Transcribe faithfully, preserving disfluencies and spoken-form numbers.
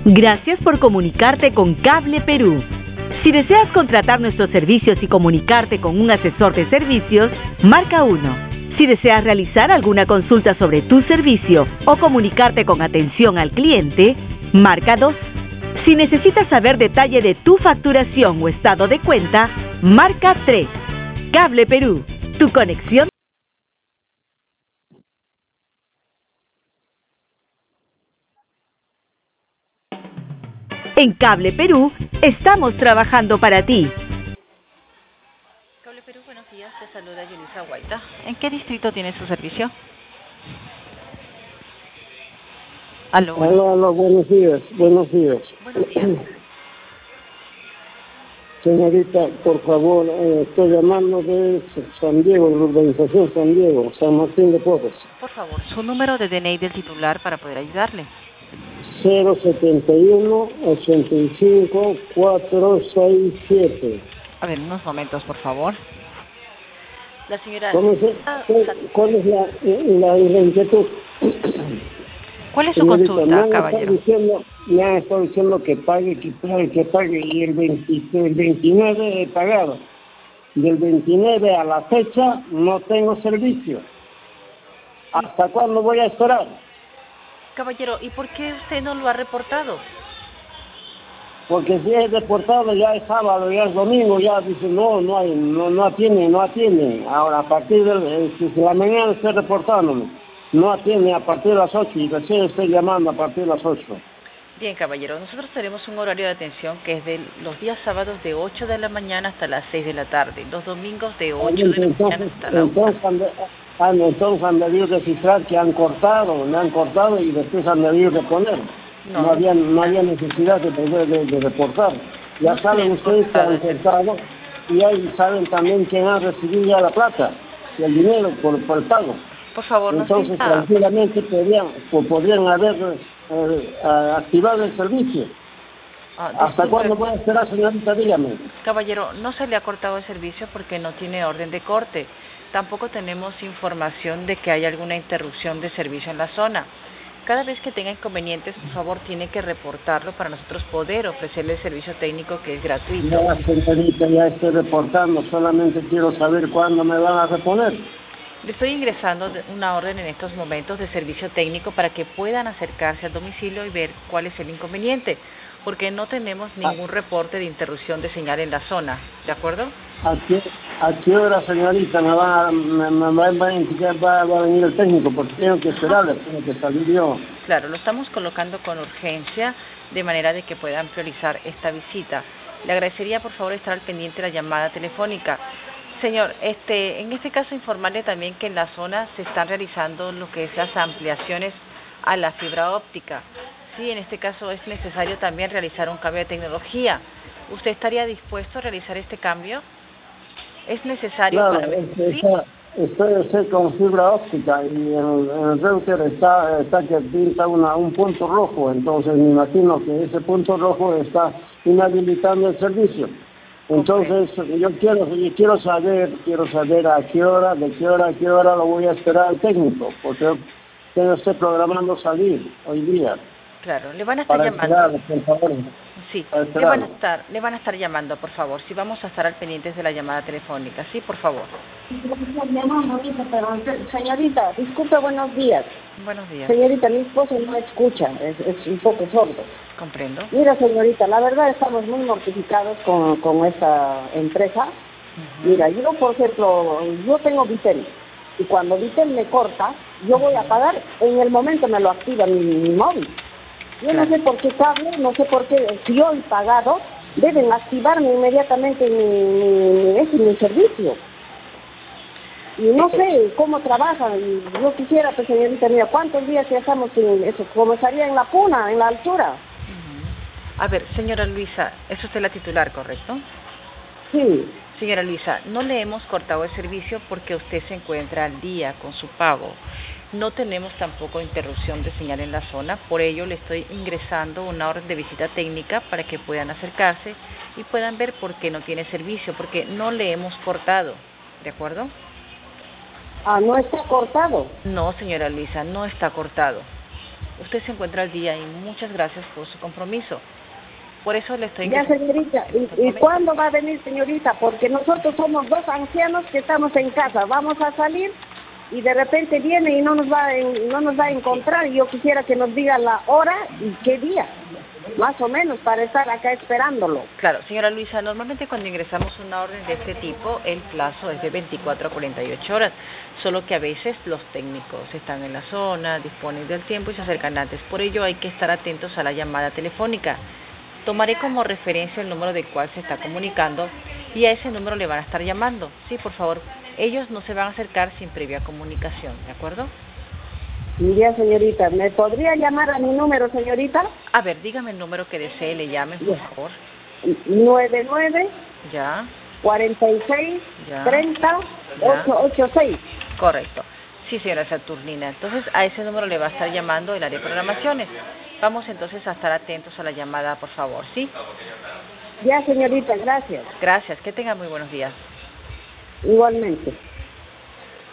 Gracias por comunicarte con Cable Perú. Si deseas contratar nuestros servicios y comunicarte con un asesor de servicios, marca uno. Si deseas realizar alguna consulta sobre tu servicio o comunicarte con atención al cliente, marca dos. Si necesitas saber detalle de tu facturación o estado de cuenta, marca tres. Cable Perú, tu conexión. En Cable Perú, estamos trabajando para ti. Cable Perú, buenos días, te saluda Yulisa Guaita. ¿En qué distrito tiene su servicio? Aló. Aló, aló, buenos días, buenos días. Buenos días. Señorita, por favor, eh, estoy llamando de San Diego, de la urbanización San Diego, San Martín de Porres. Por favor, su número de D N I del titular para poder ayudarle. cero setenta y uno, ochenta y cinco, cuatrocientos sesenta y siete. A ver, unos momentos, por favor. La señora... ¿Cómo se, ¿Cuál es la, la, la inquietud? ¿Cuál es su Señorita, consulta, me han caballero? estado diciendo, me han estado diciendo que pague, que pague, que pague, y el, veinte, el veintinueve he pagado. Del veintinueve a la fecha no tengo servicio. ¿Hasta cuándo voy a esperar? Caballero, ¿y por qué usted no lo ha reportado? Porque si es reportado ya es sábado, ya es domingo, ya dice no, no hay, no, no atiende, no atiende. Ahora a partir de, de la mañana estoy reportándome, no atiende a partir de las ocho y recién estoy llamando a partir de las ocho. Bien, caballero, nosotros tenemos un horario de atención que es de los días sábados de ocho de la mañana hasta las seis de la tarde, los domingos de ocho de la mañana hasta la una. Entonces, han, entonces han debido registrar que han cortado, me han cortado y después han debido reponer. No, no, había, no había necesidad de, de, de, de reportar. Ya no saben ustedes que han cortado y ahí saben también quién ha recibido ya la plata y el dinero por, por el pago. Por favor, no Entonces, sea... tranquilamente podrían, podrían haber eh, activado el servicio. Ah, ¿Hasta cuándo puede esperar, señorita? Dígame. Caballero, no se le ha cortado el servicio porque no tiene orden de corte. Tampoco tenemos información de que haya alguna interrupción de servicio en la zona. Cada vez que tenga inconvenientes, por favor, tiene que reportarlo para nosotros poder ofrecerle el servicio técnico que es gratuito. Ya, señorita, ya estoy reportando. Solamente quiero saber cuándo me van a reponer. Le estoy ingresando una orden en estos momentos de servicio técnico para que puedan acercarse al domicilio y ver cuál es el inconveniente, porque no tenemos ningún reporte de interrupción de señal en la zona, ¿de acuerdo? ¿A qué, a qué hora, señorita, me va, me, me va, va, va, va a venir el técnico? Porque tengo que esperarle, tengo que salir yo. Claro, lo estamos colocando con urgencia, de manera de que puedan priorizar esta visita. Le agradecería, por favor, estar al pendiente de la llamada telefónica. Señor, este, en este caso informarle también que en la zona se están realizando lo que es las ampliaciones a la fibra óptica. Sí, en este caso es necesario también realizar un cambio de tecnología. ¿Usted estaría dispuesto a realizar este cambio? ¿Es necesario claro, para es, ¿sí? está, estoy, estoy con fibra óptica y en el, en el router está, está que pinta una, un punto rojo, entonces me imagino que ese punto rojo está inhabilitando el servicio. Entonces okay. yo quiero yo quiero saber quiero saber a qué hora, de qué hora a qué hora lo voy a esperar al técnico, porque yo estoy programando salir hoy día. Claro, le van a estar para llamando. Esperar, por favor. Sí, le van a estar, le van a estar llamando, por favor. Si sí, vamos a estar al pendiente de la llamada telefónica, sí, por favor. Señorita, disculpe, buenos días. Buenos días. Señorita, mi esposo no escucha, es, es un poco sordo. Comprendo. Mira, señorita, la verdad estamos muy mortificados con, con esta empresa. Uh-huh. Mira, yo, por ejemplo, yo tengo Vitel, y cuando Vitel me corta, yo voy a pagar, en el momento me lo activa mi, mi móvil. Yo claro. no sé por qué cable, no sé por qué, si yo he pagado, deben activarme inmediatamente mi, mi, mi, mi servicio. Y no sé cómo trabajan, y yo quisiera, pues señorita, mira, ¿cuántos días ya estamos en eso? Comenzaría en la puna, en la altura. Uh-huh. A ver, señora Luisa, es usted la titular, ¿correcto? Sí. Señora Luisa, no le hemos cortado el servicio porque usted se encuentra al día con su pago. No tenemos tampoco interrupción de señal en la zona, por ello le estoy ingresando una orden de visita técnica para que puedan acercarse y puedan ver por qué no tiene servicio, porque no le hemos cortado, ¿de acuerdo? Ah, ¿no está cortado? No, señora Luisa, no está cortado. usted se encuentra al día y muchas gracias por su compromiso. Por eso le estoy... Ya, señorita, ¿y, ¿y cuándo va a venir, señorita? Porque nosotros somos dos ancianos que estamos en casa, vamos a salir y de repente viene y no nos va a, no nos va a encontrar, y yo quisiera que nos diga la hora y qué día, más o menos, para estar acá esperándolo. Claro, señora Luisa, normalmente cuando ingresamos una orden de este tipo, el plazo es de veinticuatro a cuarenta y ocho horas, solo que a veces los técnicos están en la zona, disponen del tiempo y se acercan antes. Por ello hay que estar atentos a la llamada telefónica. Tomaré como referencia el número del cual se está comunicando y a ese número le van a estar llamando. Sí, por favor, ellos no se van a acercar sin previa comunicación, ¿de acuerdo? Ya, señorita, ¿me podría llamar a mi número, señorita? A ver, dígame el número que desee, le llamen, por ya. favor. nueve nueve, Ya. cuarenta y seis, Ya. treinta, ocho ocho seis. Correcto. Sí, señora Saturnina. Entonces, a ese número le va a estar llamando el área de programaciones. Vamos entonces a estar atentos a la llamada, por favor, ¿sí? Ya, señorita, gracias. Gracias. Que tenga muy buenos días. Igualmente.